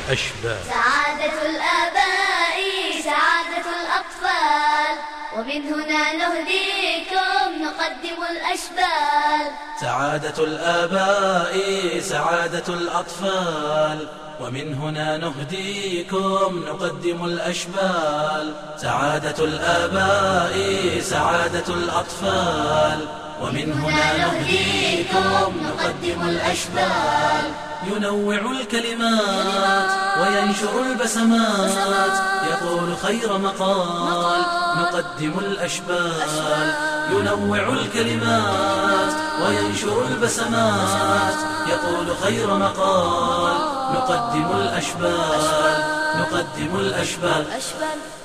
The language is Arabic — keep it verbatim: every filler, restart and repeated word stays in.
الأشبال. سعادة الآباء سعادة الأطفال، ومن هنا نهديكم نقدم الأشبال. سعادة الآباء سعادة الأطفال، ومن هنا نهديكم نقدم الأشبال. سعادة الآباء سعادة الأطفال، ومن هنا نهديكم نقدم الأشبال. ينوع الكلمات وينشر البسمات، يقول خير مقال نقدم الأشبال. ينوع الكلمات وينشر البسمات، يقول خير مقال نقدم الأشبال. نقدم الأشبال.